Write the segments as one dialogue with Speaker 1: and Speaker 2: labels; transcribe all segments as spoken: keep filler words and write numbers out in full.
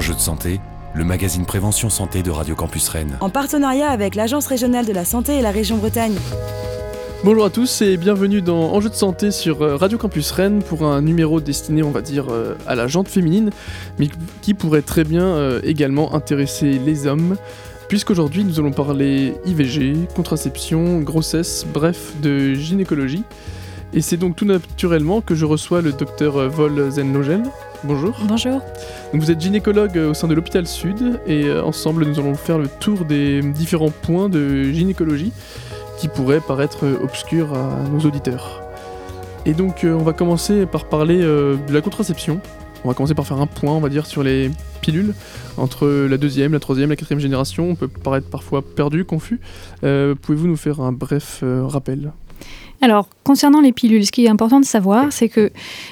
Speaker 1: Enjeux de santé, le magazine Prévention Santé de Radio Campus Rennes.
Speaker 2: En partenariat avec l'Agence régionale de la santé et la région Bretagne.
Speaker 3: Bonjour à tous et bienvenue dans Enjeux de santé sur Radio Campus Rennes pour un numéro destiné, on va dire, à la jante féminine, mais qui pourrait très bien également intéresser les hommes, puisqu'aujourd'hui nous allons parler I V G, contraception, grossesse, bref, de gynécologie. Et c'est donc tout naturellement que je reçois le docteur Vol Zenlogel. Bonjour.
Speaker 4: Bonjour.
Speaker 3: Donc vous êtes gynécologue au sein de l'hôpital Sud et ensemble nous allons faire le tour des différents points de gynécologie qui pourraient paraître obscurs à nos auditeurs. Et donc on va commencer par parler de la contraception. On va commencer par faire un point, on va dire, sur les pilules. Entre la deuxième, la troisième, la quatrième génération, on peut paraître parfois perdu, confus. Euh, pouvez-vous nous faire un bref euh, rappel ?
Speaker 4: Alors, concernant les pilules, ce qui est important de savoir, c'est que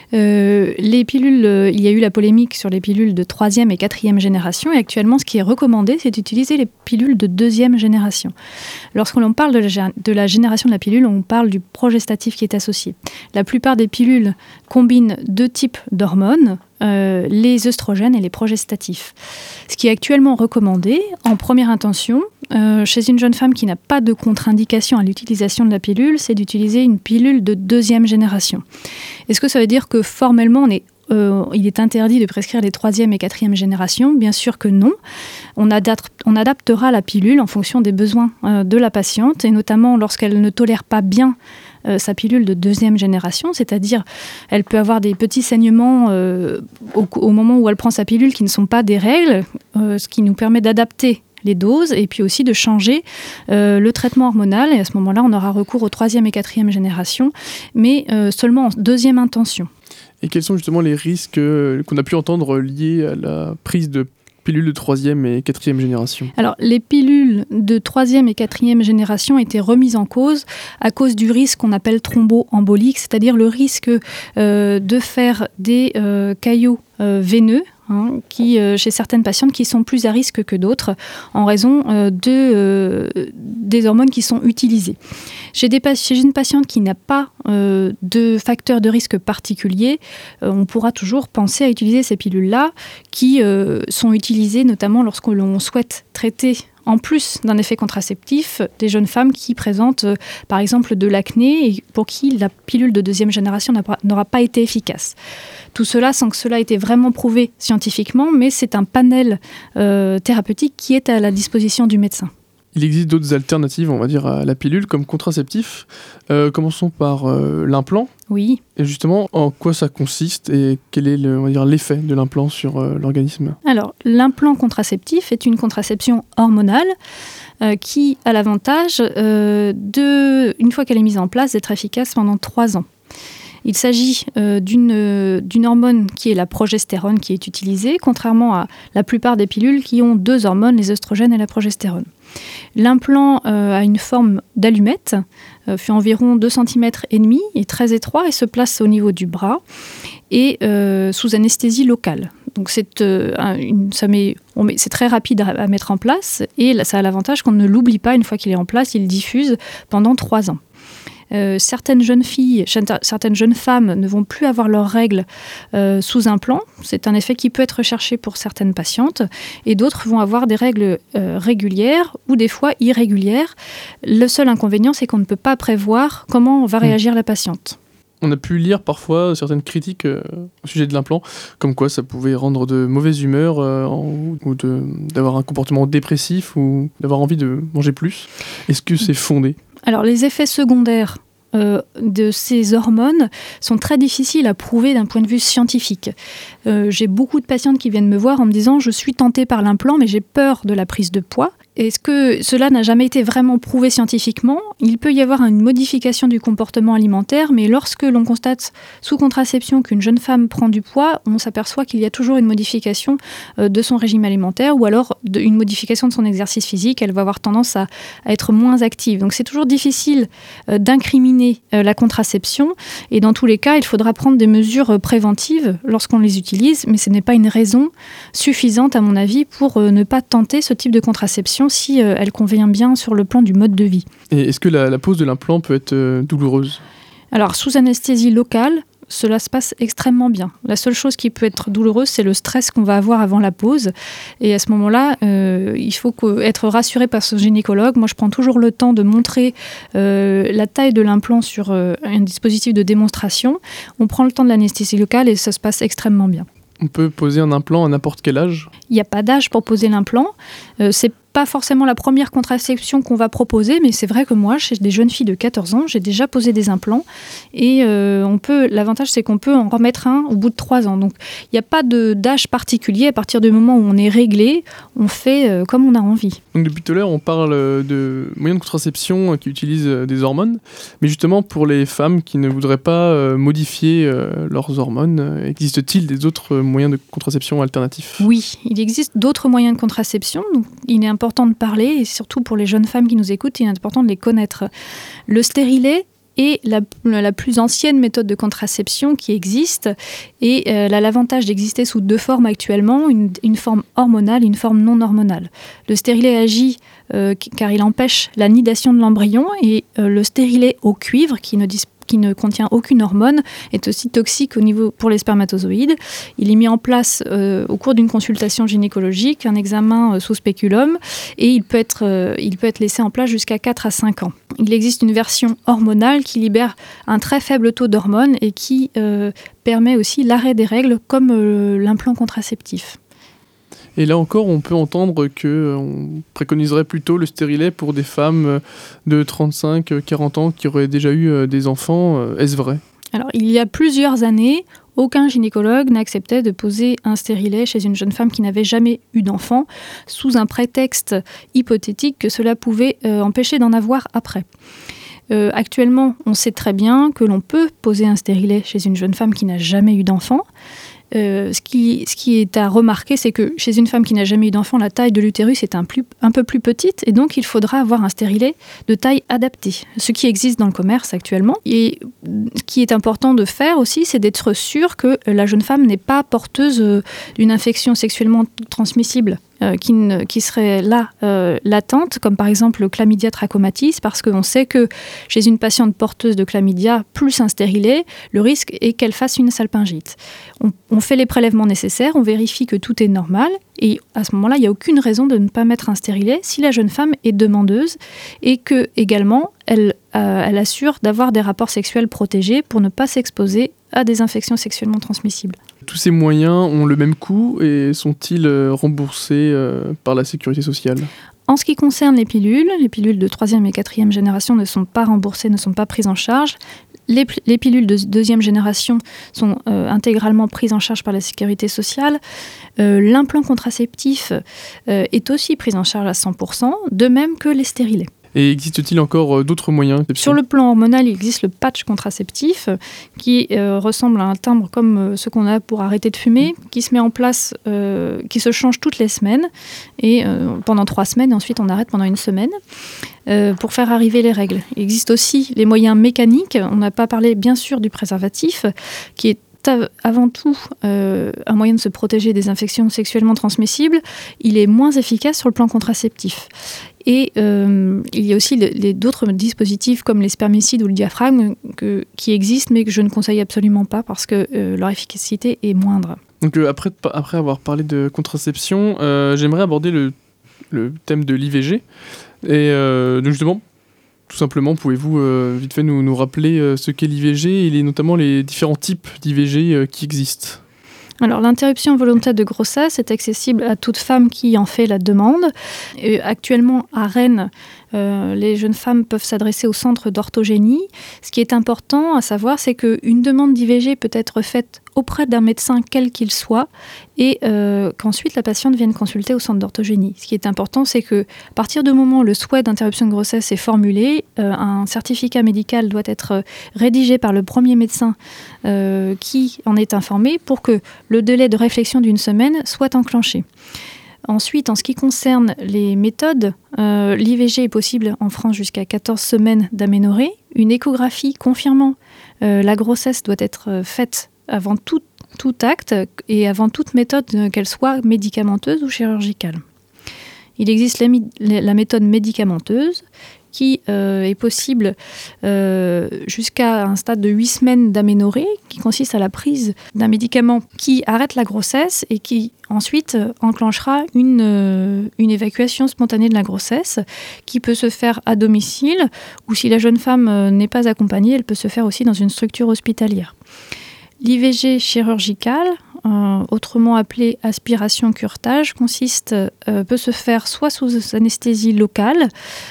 Speaker 4: euh, les pilules, euh, il y a eu la polémique sur les pilules de troisième et quatrième génération, et actuellement, ce qui est recommandé, c'est d'utiliser les pilules de deuxième génération. Lorsqu'on parle de la, de la génération de la pilule, on parle du progestatif qui est associé. La plupart des pilules combinent deux types d'hormones, euh, les œstrogènes et les progestatifs. Ce qui est actuellement recommandé, en première intention, euh, chez une jeune femme qui n'a pas de contre-indication à l'utilisation de la pilule, c'est d'utiliser une pilule de deuxième génération. Est-ce que ça veut dire que formellement, on est, euh, il est interdit de prescrire les troisième et quatrième générations ? Bien sûr que non. On, adapte, on adaptera la pilule en fonction des besoins euh, de la patiente, et notamment lorsqu'elle ne tolère pas bien Euh, sa pilule de deuxième génération, c'est-à-dire elle peut avoir des petits saignements euh, au, au moment où elle prend sa pilule qui ne sont pas des règles, euh, ce qui nous permet d'adapter les doses et puis aussi de changer euh, le traitement hormonal, et à ce moment-là on aura recours aux troisième et quatrième génération, mais euh, seulement en deuxième intention.
Speaker 3: Et quels sont justement les risques euh, qu'on a pu entendre liés à la prise de pilules de troisième et quatrième génération ?
Speaker 4: Alors, les pilules de troisième et quatrième génération étaient remises en cause à cause du risque qu'on appelle thromboembolique, c'est-à-dire le risque euh, de faire des euh, caillots euh, veineux, hein, qui, euh, chez certaines patientes qui sont plus à risque que d'autres en raison euh, de, euh, des hormones qui sont utilisées. Chez, des, chez une patiente qui n'a pas euh, de facteur de risque particulier, euh, on pourra toujours penser à utiliser ces pilules-là qui euh, sont utilisées notamment lorsque l'on souhaite traiter, en plus d'un effet contraceptif, des jeunes femmes qui présentent euh, par exemple de l'acné et pour qui la pilule de deuxième génération n'aura pas été efficace. Tout cela sans que cela ait été vraiment prouvé scientifiquement, mais c'est un panel euh, thérapeutique qui est à la disposition du médecin.
Speaker 3: Il existe d'autres alternatives, on va dire, à la pilule comme contraceptif. Euh, commençons par euh, l'implant.
Speaker 4: Oui.
Speaker 3: Et justement, en quoi ça consiste et quel est le, on va dire, l'effet de l'implant sur euh, l'organisme ?
Speaker 4: Alors, l'implant contraceptif est une contraception hormonale euh, qui a l'avantage, euh, de, une fois qu'elle est mise en place, d'être efficace pendant trois ans. Il s'agit euh, d'une, euh, d'une hormone qui est la progestérone qui est utilisée, contrairement à la plupart des pilules qui ont deux hormones, les œstrogènes et la progestérone. L'implant euh, a une forme d'allumette, euh, fait environ deux virgule cinq centimètres, est très étroit et se place au niveau du bras et euh, sous anesthésie locale. Donc c'est, euh, une, ça met, on met, c'est très rapide à, à mettre en place et là, ça a l'avantage qu'on ne l'oublie pas une fois qu'il est en place, il diffuse pendant trois ans. Euh, certaines jeunes filles, certaines jeunes femmes ne vont plus avoir leurs règles euh, sous implant. C'est un effet qui peut être recherché pour certaines patientes. Et d'autres vont avoir des règles euh, régulières ou des fois irrégulières. Le seul inconvénient, c'est qu'on ne peut pas prévoir comment va réagir la patiente.
Speaker 3: On a pu lire parfois certaines critiques euh, au sujet de l'implant, comme quoi ça pouvait rendre de mauvaise humeur euh, en, ou de, d'avoir un comportement dépressif ou d'avoir envie de manger plus. Est-ce que c'est fondé ?
Speaker 4: Alors, les effets secondaires euh, de ces hormones sont très difficiles à prouver d'un point de vue scientifique. Euh, j'ai beaucoup de patientes qui viennent me voir en me disant « je suis tentée par l'implant, mais j'ai peur de la prise de poids ». Est-ce que cela n'a jamais été vraiment prouvé scientifiquement ? Il peut y avoir une modification du comportement alimentaire, mais lorsque l'on constate sous contraception qu'une jeune femme prend du poids, on s'aperçoit qu'il y a toujours une modification de son régime alimentaire ou alors une modification de son exercice physique. Elle va avoir tendance à, à être moins active. Donc c'est toujours difficile d'incriminer la contraception et dans tous les cas, il faudra prendre des mesures préventives lorsqu'on les utilise, mais ce n'est pas une raison suffisante à mon avis pour ne pas tenter ce type de contraception si euh, elle convient bien sur le plan du mode de vie.
Speaker 3: Et est-ce que la, la pose de l'implant peut être euh, douloureuse ?
Speaker 4: Alors, sous anesthésie locale, cela se passe extrêmement bien. La seule chose qui peut être douloureuse, c'est le stress qu'on va avoir avant la pause. Et à ce moment-là, euh, il faut être rassuré par son gynécologue. Moi, je prends toujours le temps de montrer euh, la taille de l'implant sur euh, un dispositif de démonstration. On prend le temps de l'anesthésie locale et ça se passe extrêmement bien.
Speaker 3: On peut poser un implant à n'importe quel âge ?
Speaker 4: Il n'y a pas d'âge pour poser l'implant. Euh, c'est pas forcément la première contraception qu'on va proposer, mais c'est vrai que moi, chez des jeunes filles de quatorze ans, j'ai déjà posé des implants. Et euh, on peut, l'avantage, c'est qu'on peut en remettre un au bout de trois ans. Donc, il n'y a pas de, d'âge particulier. À partir du moment où on est réglé, on fait euh, comme on a envie.
Speaker 3: Donc, depuis tout à l'heure, on parle de moyens de contraception qui utilisent des hormones. Mais justement, pour les femmes qui ne voudraient pas euh, modifier euh, leurs hormones, existe-t-il des autres moyens de contraception alternatifs ?
Speaker 4: Oui, il existe d'autres moyens de contraception. Donc, il est important de parler, et surtout pour les jeunes femmes qui nous écoutent, il est important de les connaître. Le stérilet est la, la plus ancienne méthode de contraception qui existe, et euh, elle a l'avantage d'exister sous deux formes actuellement, une, une forme hormonale et une forme non hormonale. Le stérilet agit euh, car il empêche la nidation de l'embryon, et euh, le stérilet au cuivre, qui ne dispose qui ne contient aucune hormone, est aussi toxique au niveau pour les spermatozoïdes. Il est mis en place euh, au cours d'une consultation gynécologique, un examen euh, sous spéculum, et il peut, être, euh, il peut être laissé en place jusqu'à quatre à cinq ans. Il existe une version hormonale qui libère un très faible taux d'hormones et qui euh, permet aussi l'arrêt des règles comme euh, l'implant contraceptif.
Speaker 3: Et là encore, on peut entendre qu'on préconiserait plutôt le stérilet pour des femmes de trente-cinq à quarante ans qui auraient déjà eu des enfants. Est-ce vrai ?
Speaker 4: Alors, il y a plusieurs années, aucun gynécologue n'acceptait de poser un stérilet chez une jeune femme qui n'avait jamais eu d'enfant, sous un prétexte hypothétique que cela pouvait euh, empêcher d'en avoir après. Euh, actuellement, on sait très bien que l'on peut poser un stérilet chez une jeune femme qui n'a jamais eu d'enfant. Euh, ce, qui, ce qui est à remarquer, c'est que chez une femme qui n'a jamais eu d'enfant, la taille de l'utérus est un, plus, un peu plus petite, et donc il faudra avoir un stérilet de taille adaptée, ce qui existe dans le commerce actuellement. Et ce qui est important de faire aussi, c'est d'être sûr que la jeune femme n'est pas porteuse d'une infection sexuellement transmissible. Euh, qui, ne, qui serait là, euh, latente, comme par exemple le chlamydia trachomatis, parce qu'on sait que chez une patiente porteuse de chlamydia, plus un stérilet, le risque est qu'elle fasse une salpingite. On, on fait les prélèvements nécessaires, on vérifie que tout est normal, et à ce moment-là, il n'y a aucune raison de ne pas mettre un stérilet si la jeune femme est demandeuse, et que également, elle, euh, elle assure d'avoir des rapports sexuels protégés pour ne pas s'exposer à des infections sexuellement transmissibles.
Speaker 3: Tous ces moyens ont le même coût et sont-ils remboursés euh, par la sécurité sociale ?
Speaker 4: En ce qui concerne les pilules, les pilules de troisième et quatrième génération ne sont pas remboursées, ne sont pas prises en charge. Les, les pilules de deuxième génération sont euh, intégralement prises en charge par la sécurité sociale. Euh, l'implant contraceptif euh, est aussi pris en charge à cent pour cent, de même que les stérilets.
Speaker 3: Et existe-t-il encore d'autres moyens ?
Speaker 4: Sur le plan hormonal, il existe le patch contraceptif qui euh, ressemble à un timbre comme euh, ce qu'on a pour arrêter de fumer, qui se met en place, euh, qui se change toutes les semaines, et euh, pendant trois semaines, et ensuite on arrête pendant une semaine, euh, pour faire arriver les règles. Il existe aussi les moyens mécaniques. On n'a pas parlé bien sûr du préservatif, qui est avant tout euh, un moyen de se protéger des infections sexuellement transmissibles. Il est moins efficace sur le plan contraceptif. Et euh, il y a aussi les, les, d'autres dispositifs comme les spermicides ou le diaphragme que, qui existent mais que je ne conseille absolument pas parce que euh, leur efficacité est moindre.
Speaker 3: Donc euh, après, après avoir parlé de contraception, euh, j'aimerais aborder le, le thème de l'I V G. Et euh, donc justement, tout simplement, pouvez-vous euh, vite fait nous, nous rappeler euh, ce qu'est l'I V G et les, notamment les différents types d'I V G euh, qui existent ?
Speaker 4: Alors, l'interruption volontaire de grossesse est accessible à toute femme qui en fait la demande. Et actuellement, à Rennes, euh, les jeunes femmes peuvent s'adresser au centre d'orthogénie. Ce qui est important à savoir, c'est qu'une demande d'I V G peut être faite auprès d'un médecin quel qu'il soit et euh, qu'ensuite la patiente vienne consulter au centre d'orthogénie. Ce qui est important, c'est qu'à partir du moment où le souhait d'interruption de grossesse est formulé, euh, un certificat médical doit être rédigé par le premier médecin euh, qui en est informé pour que le délai de réflexion d'une semaine soit enclenché. Ensuite, en ce qui concerne les méthodes, euh, l'I V G est possible en France jusqu'à quatorze semaines d'aménorrhée. Une échographie confirmant euh, la grossesse doit être faite avant tout, tout acte et avant toute méthode, qu'elle soit médicamenteuse ou chirurgicale. Il existe la, la méthode médicamenteuse qui euh, est possible euh, jusqu'à un stade de huit semaines d'aménorrhée, qui consiste à la prise d'un médicament qui arrête la grossesse et qui ensuite euh, enclenchera une, euh, une évacuation spontanée de la grossesse qui peut se faire à domicile ou si la jeune femme euh, n'est pas accompagnée, elle peut se faire aussi dans une structure hospitalière. L'I V G chirurgicale, euh, autrement appelée aspiration-curetage, consiste, euh, peut se faire soit sous anesthésie locale,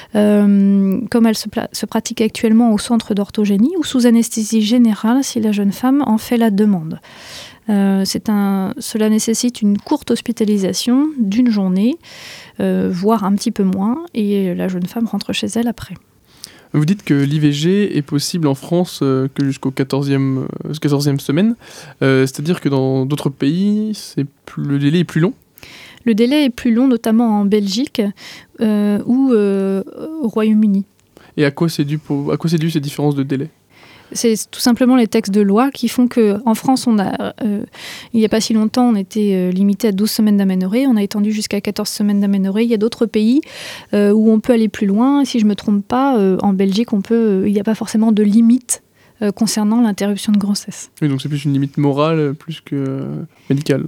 Speaker 4: euh, comme elle se, pla- se pratique actuellement au centre d'orthogénie, ou sous anesthésie générale si la jeune femme en fait la demande. Euh, c'est un, cela nécessite une courte hospitalisation d'une journée, euh, voire un petit peu moins, et la jeune femme rentre chez elle après.
Speaker 3: Vous dites que l'I V G est possible en France euh, que jusqu'au quatorzième, euh, quatorzième semaine, euh, c'est-à-dire que dans d'autres pays, c'est plus, le délai est plus long ?
Speaker 4: Le délai est plus long, notamment en Belgique euh, ou euh, au Royaume-Uni.
Speaker 3: Et à quoi c'est dû, pour, à quoi c'est dû ces différences de délai ?
Speaker 4: C'est tout simplement les textes de loi qui font qu'en France, on a, euh, il n'y a pas si longtemps, on était euh, limité à douze semaines d'aménorrhée. On a étendu jusqu'à quatorze semaines d'aménorrhée. Il y a d'autres pays euh, où on peut aller plus loin. Si je ne me trompe pas, euh, en Belgique, on peut, euh, il n'y a pas forcément de limite euh, concernant l'interruption de grossesse.
Speaker 3: Oui, donc c'est plus une limite morale plus que euh, médicale.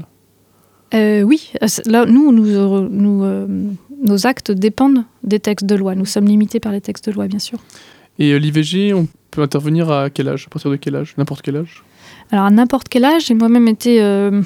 Speaker 4: Euh, oui, là, nous, nous, nous euh, nos actes dépendent des textes de loi. Nous sommes limités par les textes de loi, bien sûr.
Speaker 3: Et euh, l'I V G, on peut intervenir à quel âge ? À partir de quel âge ? N'importe quel âge ?
Speaker 4: Alors, à n'importe quel âge, j'ai moi-même été, euh,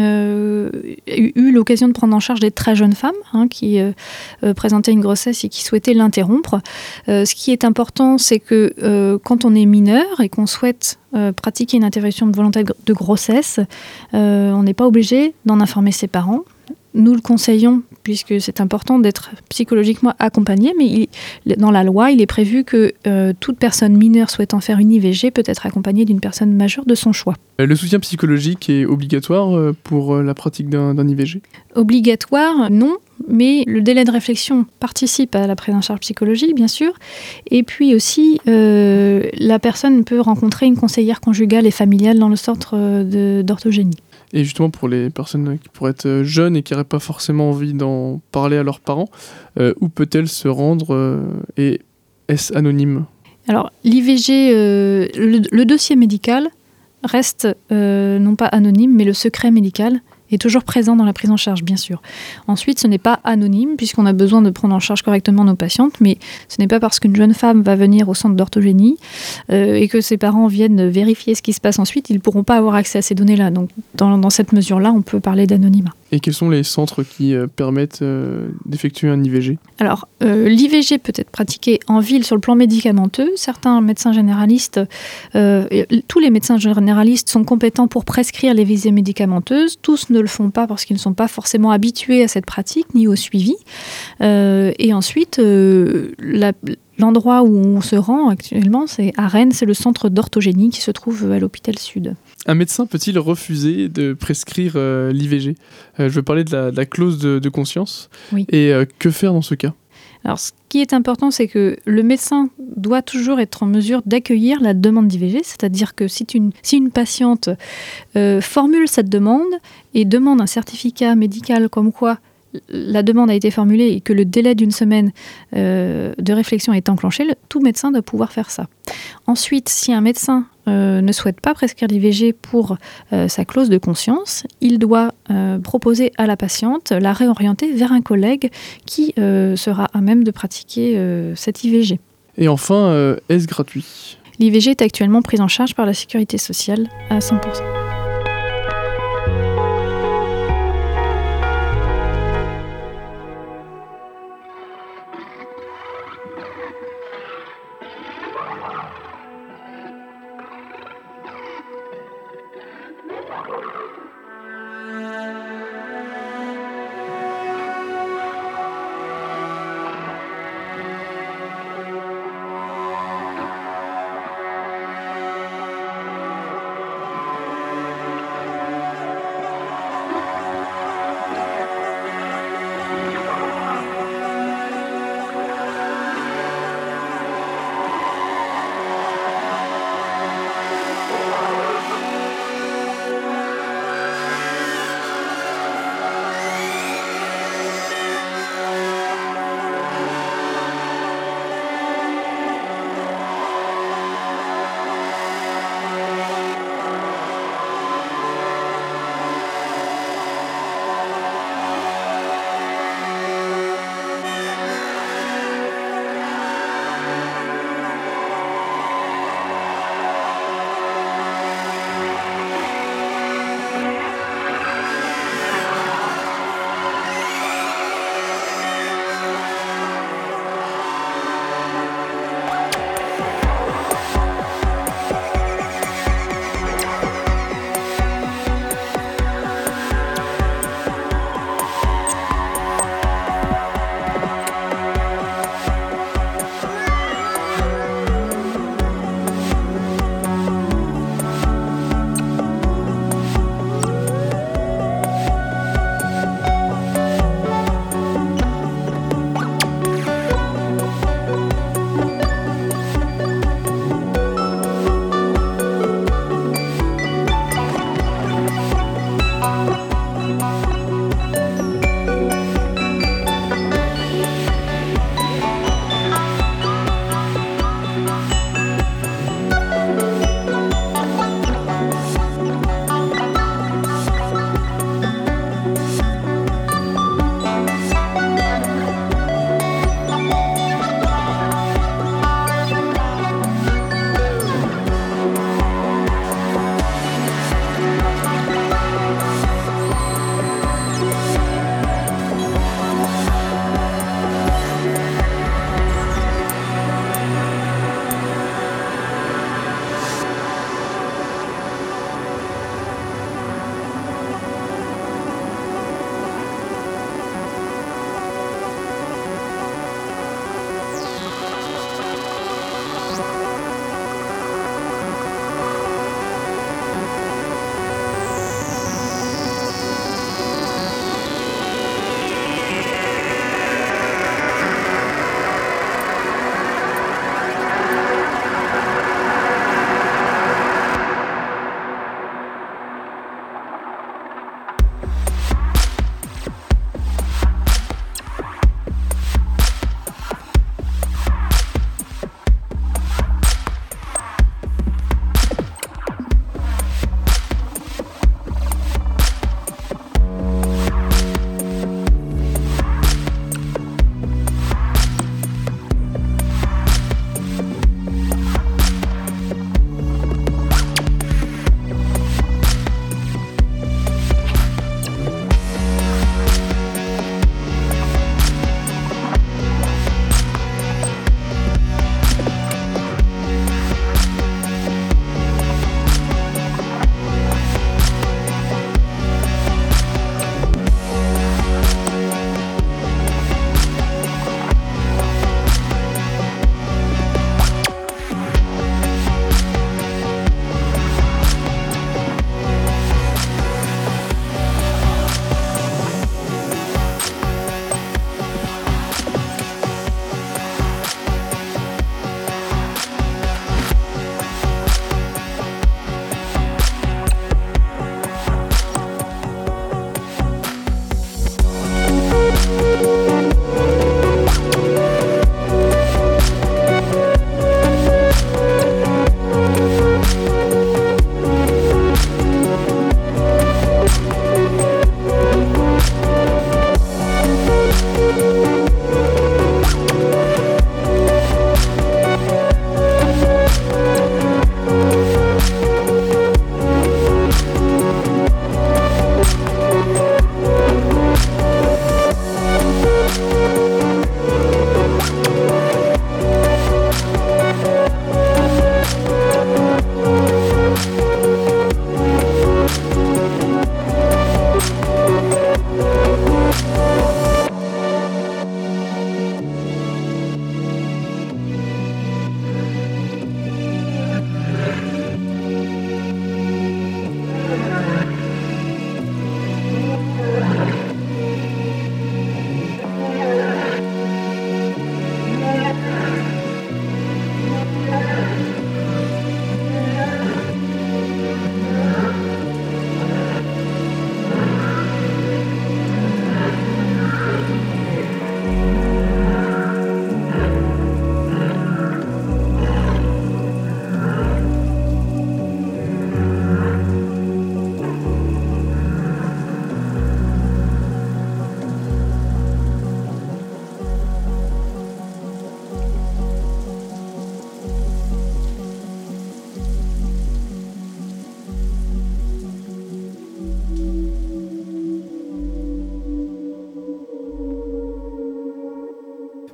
Speaker 4: euh, eu, eu l'occasion de prendre en charge des très jeunes femmes hein, qui euh, euh, présentaient une grossesse et qui souhaitaient l'interrompre. Euh, ce qui est important, c'est que euh, quand on est mineur et qu'on souhaite euh, pratiquer une interruption volontaire de grossesse, euh, on n'est pas obligé d'en informer ses parents. Nous le conseillons, puisque c'est important d'être psychologiquement accompagné, mais il, dans la loi, il est prévu que euh, toute personne mineure souhaitant faire une I V G peut être accompagnée d'une personne majeure de son choix.
Speaker 3: Le soutien psychologique est obligatoire pour la pratique d'un, d'un I V G ?
Speaker 4: Obligatoire, non, mais le délai de réflexion participe à la prise en charge psychologique, bien sûr. Et puis aussi, euh, la personne peut rencontrer une conseillère conjugale et familiale dans le centre de, d'orthogénie.
Speaker 3: Et justement, pour les personnes qui pourraient être jeunes et qui n'auraient pas forcément envie d'en parler à leurs parents, euh, où peut-elle se rendre euh, et est-ce anonyme ?
Speaker 4: Alors, l'I V G, euh, le, le dossier médical reste euh, non pas anonyme, mais le secret médical est toujours présent dans la prise en charge, bien sûr. Ensuite, ce n'est pas anonyme, puisqu'on a besoin de prendre en charge correctement nos patientes, mais ce n'est pas parce qu'une jeune femme va venir au centre d'orthogénie euh, et que ses parents viennent vérifier ce qui se passe ensuite, ils ne pourront pas avoir accès à ces données-là. Donc, dans, dans cette mesure-là, on peut parler d'anonymat.
Speaker 3: Et quels sont les centres qui euh, permettent euh, d'effectuer un I V G ?
Speaker 4: Alors, euh, l'I V G peut être pratiqué en ville sur le plan médicamenteux. Certains médecins généralistes, euh, tous les médecins généralistes sont compétents pour prescrire les visées médicamenteuses. Tous ne le font pas parce qu'ils ne sont pas forcément habitués à cette pratique ni au suivi. Euh, et ensuite, euh, la, l'endroit où on se rend actuellement, c'est à Rennes, c'est le centre d'orthogénie qui se trouve à l'hôpital Sud.
Speaker 3: Un médecin peut-il refuser de prescrire euh, l'I V G ? euh, Je veux parler de la, de la clause de, de conscience.
Speaker 4: Oui.
Speaker 3: Et euh, que faire dans ce cas ?
Speaker 4: Alors, ce qui est important, c'est que le médecin doit toujours être en mesure d'accueillir la demande d'I V G, c'est-à-dire que si une, si une patiente euh, formule cette demande et demande un certificat médical comme quoi la demande a été formulée et que le délai d'une semaine euh, de réflexion est enclenché, le, tout médecin doit pouvoir faire ça. Ensuite, si un médecin euh, ne souhaite pas prescrire l'I V G pour euh, sa clause de conscience, il doit euh, proposer à la patiente, la réorienter vers un collègue qui euh, sera à même de pratiquer euh, cette I V G.
Speaker 3: Et enfin, euh, est-ce gratuit ?
Speaker 4: L'I V G est actuellement prise en charge par la sécurité sociale à cent pour cent.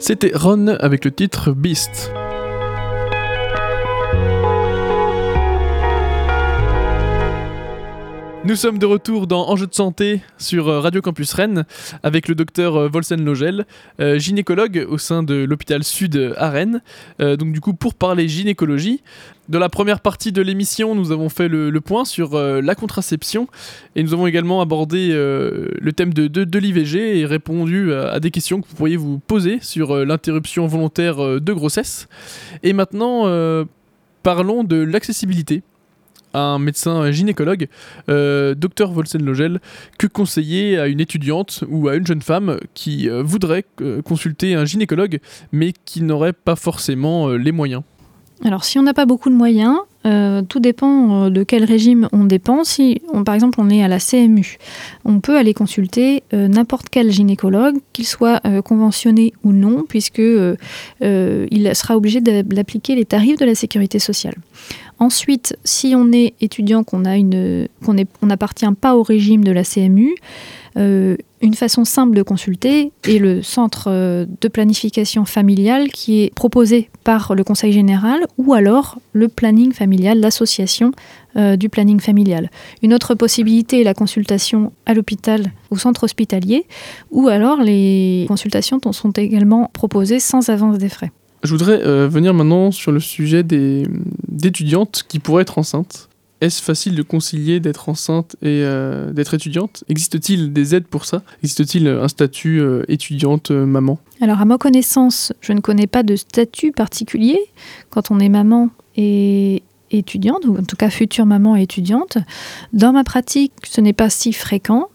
Speaker 3: C'était Ron avec le titre Beast. Nous sommes de retour dans Enjeux de santé sur Radio Campus Rennes avec le docteur Volsen Logel, euh, gynécologue au sein de l'hôpital Sud à Rennes. Euh, donc du coup, pour parler gynécologie, dans la première partie de l'émission, nous avons fait le, le point sur euh, la contraception et nous avons également abordé euh, le thème de, de, de l'I V G et répondu à, à des questions que vous pourriez vous poser sur euh, l'interruption volontaire euh, de grossesse. Et maintenant, euh, parlons de l'accessibilité. Un médecin gynécologue, euh, docteur Volsen Logel, que conseiller à une étudiante ou à une jeune femme qui euh, voudrait euh, consulter un gynécologue mais qui n'aurait pas forcément euh, les moyens?
Speaker 4: Alors, si on n'a pas beaucoup de moyens, euh, tout dépend de quel régime on dépend. Si, on, par exemple, on est à la C M U, on peut aller consulter euh, n'importe quel gynécologue, qu'il soit euh, conventionné ou non, puisque euh, euh, il sera obligé d'appliquer les tarifs de la sécurité sociale. Ensuite, si on est étudiant, qu'on a une, qu'on est, on n'appartient pas au régime de la C M U, euh, une façon simple de consulter est le centre de planification familiale qui est proposé par le Conseil général ou alors le planning familial, l'association euh, du planning familial. Une autre possibilité est la consultation à l'hôpital, au centre hospitalier, ou alors les consultations sont également proposées sans avance des frais.
Speaker 3: Je voudrais euh, venir maintenant sur le sujet des, d'étudiantes qui pourraient être enceintes. Est-ce facile de concilier d'être enceinte et euh, d'être étudiante? Existe-t-il des aides pour ça? Existe-t-il un statut euh, étudiante-maman?
Speaker 4: Alors à ma connaissance, je ne connais pas de statut particulier quand on est maman et étudiante, ou en tout cas future maman et étudiante. Dans ma pratique, ce n'est pas si fréquent.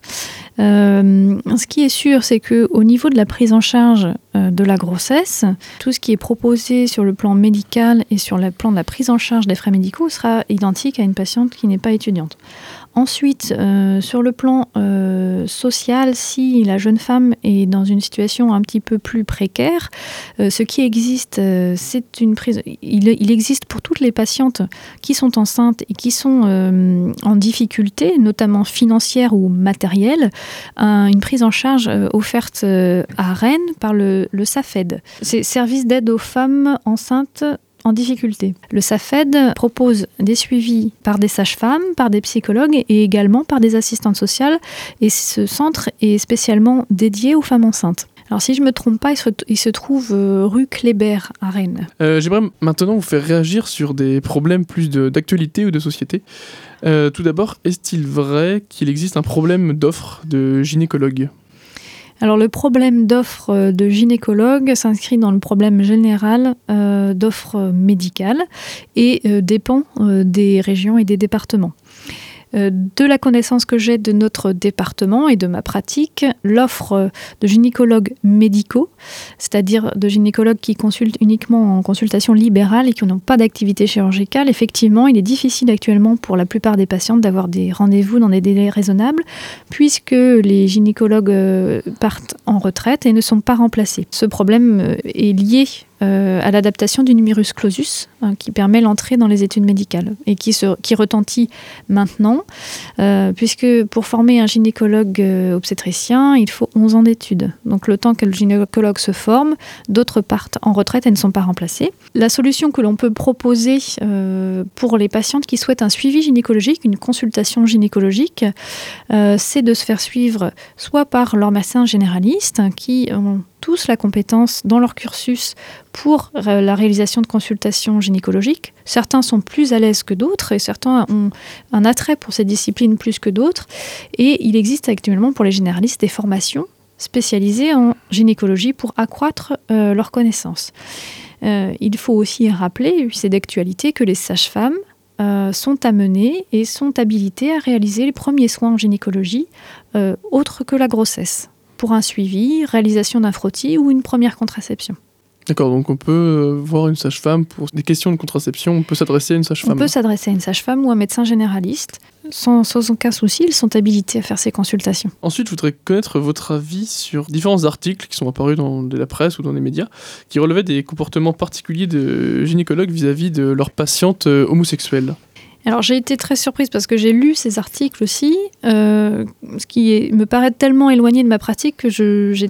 Speaker 4: Euh, ce qui est sûr, c'est qu'au niveau de la prise en charge euh, de la grossesse, tout ce qui est proposé sur le plan médical et sur le plan de la prise en charge des frais médicaux sera identique à une patiente qui n'est pas étudiante. Ensuite, euh, sur le plan euh, social, si la jeune femme est dans une situation un petit peu plus précaire, euh, ce qui existe, euh, c'est une prise. Il, il existe pour toutes les patientes qui sont enceintes et qui sont euh, en difficulté, notamment financière ou matérielle, un, une prise en charge euh, offerte euh, à Rennes par le, le SAFED. C'est Service d'aide aux femmes enceintes en difficulté. Le SAFED propose des suivis par des sages-femmes, par des psychologues et également par des assistantes sociales, et ce centre est spécialement dédié aux femmes enceintes. Alors si je ne me trompe pas, il se, il se trouve euh, rue Kléber à Rennes.
Speaker 3: Euh, j'aimerais maintenant vous faire réagir sur des problèmes plus de, d'actualité ou de société. Euh, tout d'abord, est-il vrai qu'il existe un problème d'offre de gynécologues ?
Speaker 4: Alors le problème d'offre de gynécologue s'inscrit dans le problème général euh, d'offre médicale et euh, dépend euh, des régions et des départements. Euh, de la connaissance que j'ai de notre département et de ma pratique, l'offre de gynécologues médicaux, c'est-à-dire de gynécologues qui consultent uniquement en consultation libérale et qui n'ont pas d'activité chirurgicale, effectivement, il est difficile actuellement pour la plupart des patientes d'avoir des rendez-vous dans des délais raisonnables, puisque les gynécologues euh, partent en retraite et ne sont pas remplacés. Ce problème euh, est lié Euh, à l'adaptation du numerus clausus, hein, qui permet l'entrée dans les études médicales et qui, se, qui retentit maintenant, euh, puisque pour former un gynécologue euh, obstétricien, il faut onze ans d'études. Donc le temps que le gynécologue se forme, d'autres partent en retraite et ne sont pas remplacés. La solution que l'on peut proposer euh, pour les patientes qui souhaitent un suivi gynécologique, une consultation gynécologique, euh, c'est de se faire suivre soit par leur médecin généraliste, hein, qui ont tous la compétence dans leur cursus pour la réalisation de consultations gynécologiques. Certains sont plus à l'aise que d'autres et certains ont un attrait pour ces disciplines plus que d'autres. Et il existe actuellement pour les généralistes des formations spécialisées en gynécologie pour accroître euh, leurs connaissances. Euh, il faut aussi rappeler, et c'est d'actualité, que les sages-femmes euh, sont amenées et sont habilitées à réaliser les premiers soins en gynécologie euh, autres que la grossesse, pour un suivi, réalisation d'un frottis ou une première contraception.
Speaker 3: D'accord, donc on peut euh, voir une sage-femme pour des questions de contraception, on peut s'adresser à une sage-femme.
Speaker 4: On peut s'adresser à une sage-femme ou à un médecin généraliste. Sans, sans aucun souci, ils sont habilités à faire ces consultations.
Speaker 3: Ensuite, je voudrais connaître votre avis sur différents articles qui sont apparus dans de la presse ou dans les médias, qui relevaient des comportements particuliers de gynécologues vis-à-vis de leurs patientes euh, homosexuelles.
Speaker 4: Alors j'ai été très surprise parce que j'ai lu ces articles aussi, euh, ce qui est, me paraît tellement éloigné de ma pratique que je, j'étais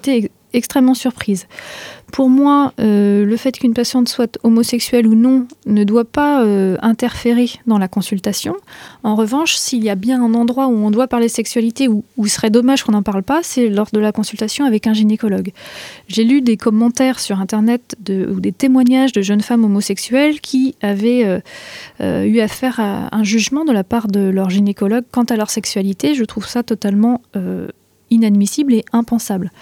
Speaker 4: extrêmement surprise. Pour moi, euh, le fait qu'une patiente soit homosexuelle ou non ne doit pas euh, interférer dans la consultation. En revanche, s'il y a bien un endroit où on doit parler sexualité, où, où il serait dommage qu'on n'en parle pas, c'est lors de la consultation avec un gynécologue. J'ai lu des commentaires sur Internet de, ou des témoignages de jeunes femmes homosexuelles qui avaient euh, euh, eu affaire à un jugement de la part de leur gynécologue quant à leur sexualité. Je trouve ça totalement euh, inadmissible et impensable.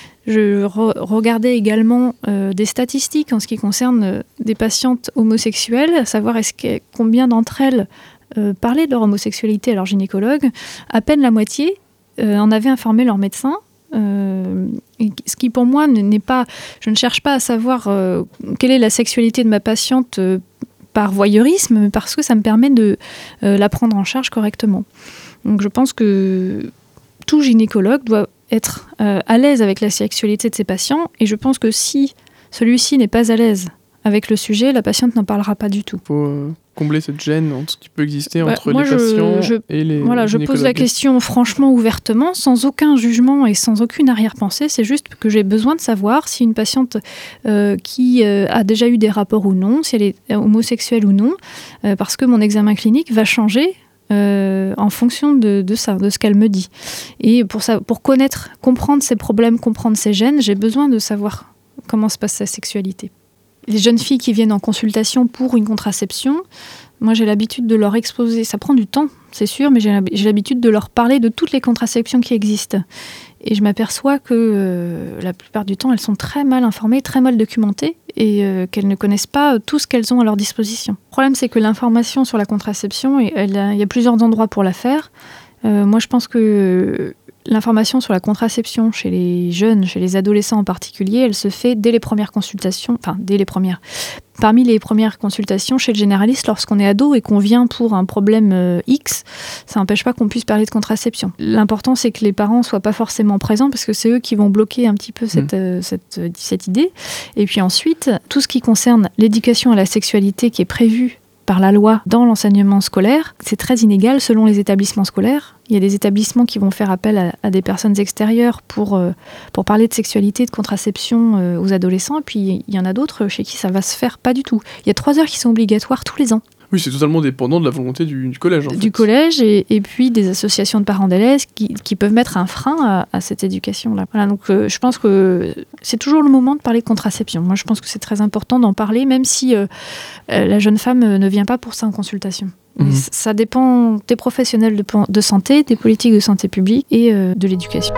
Speaker 4: Je re- regardais également euh, des statistiques en ce qui concerne euh, des patientes homosexuelles, à savoir est-ce que, combien d'entre elles euh, parlaient de leur homosexualité à leur gynécologue. À peine la moitié euh, en avaient informé leur médecin. Euh, ce qui pour moi n'est pas... Je ne cherche pas à savoir euh, quelle est la sexualité de ma patiente euh, par voyeurisme, mais parce que ça me permet de euh, la prendre en charge correctement. Donc je pense que tout gynécologue doit être euh, à l'aise avec la sexualité de ses patients, et je pense que si celui-ci n'est pas à l'aise avec le sujet, la patiente n'en parlera pas du tout.
Speaker 3: Il faut euh, combler cette gêne entre, qui peut exister
Speaker 4: bah,
Speaker 3: entre
Speaker 4: moi
Speaker 3: les
Speaker 4: je,
Speaker 3: patients
Speaker 4: je,
Speaker 3: et les
Speaker 4: Voilà, je pose la question franchement, ouvertement, sans aucun jugement et sans aucune arrière-pensée. C'est juste que j'ai besoin de savoir si une patiente euh, qui euh, a déjà eu des rapports ou non, si elle est homosexuelle ou non, euh, parce que mon examen clinique va changer Euh, en fonction de, de ça, de ce qu'elle me dit. Et pour, ça, pour connaître, comprendre ses problèmes, comprendre ses gènes, j'ai besoin de savoir comment se passe sa sexualité. Les jeunes filles qui viennent en consultation pour une contraception, moi j'ai l'habitude de leur exposer, ça prend du temps, c'est sûr, mais j'ai, j'ai l'habitude de leur parler de toutes les contraceptions qui existent. Et je m'aperçois que euh, la plupart du temps, elles sont très mal informées, très mal documentées, et euh, qu'elles ne connaissent pas tout ce qu'elles ont à leur disposition. Le problème, c'est que l'information sur la contraception, il y a plusieurs endroits pour la faire. Euh, moi, je pense que l'information sur la contraception chez les jeunes, chez les adolescents en particulier, elle se fait dès les premières consultations, enfin, dès les premières... Parmi les premières consultations chez le généraliste, lorsqu'on est ado et qu'on vient pour un problème euh, X, ça n'empêche pas qu'on puisse parler de contraception. L'important, c'est que les parents ne soient pas forcément présents parce que c'est eux qui vont bloquer un petit peu cette, mmh. euh, cette, cette idée. Et puis ensuite, tout ce qui concerne l'éducation à la sexualité qui est prévue par la loi dans l'enseignement scolaire, c'est très inégal selon les établissements scolaires. Il y a des établissements qui vont faire appel à, à des personnes extérieures pour, euh, pour parler de sexualité, de contraception euh, aux adolescents, et puis il y en a d'autres chez qui ça va se faire pas du tout. Il y a trois heures qui sont obligatoires tous les ans.
Speaker 3: Oui, c'est totalement dépendant de la volonté du, du collège. En
Speaker 4: du
Speaker 3: fait.
Speaker 4: collège et, et puis des associations de parents d'élèves qui, qui peuvent mettre un frein à, à cette éducation-là. Voilà, donc euh, je pense que c'est toujours le moment de parler de contraception. Moi, je pense que c'est très important d'en parler, même si euh, euh, la jeune femme ne vient pas pour ça en consultation. Mmh. Ça dépend des professionnels de, de santé, des politiques de santé publique et euh, de l'éducation.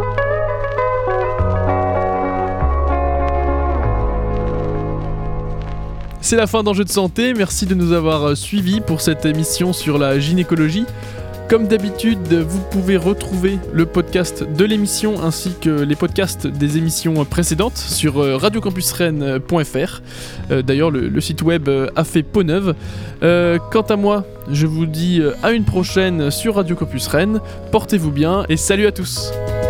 Speaker 3: C'est la fin d'Enjeux de santé, merci de nous avoir suivis pour cette émission sur la gynécologie. Comme d'habitude, vous pouvez retrouver le podcast de l'émission ainsi que les podcasts des émissions précédentes sur radio campus rennes point f r. Euh, d'ailleurs, le, le site web a fait peau neuve. Euh, quant à moi, je vous dis à une prochaine sur Radio Campus Rennes. Portez-vous bien et salut à tous.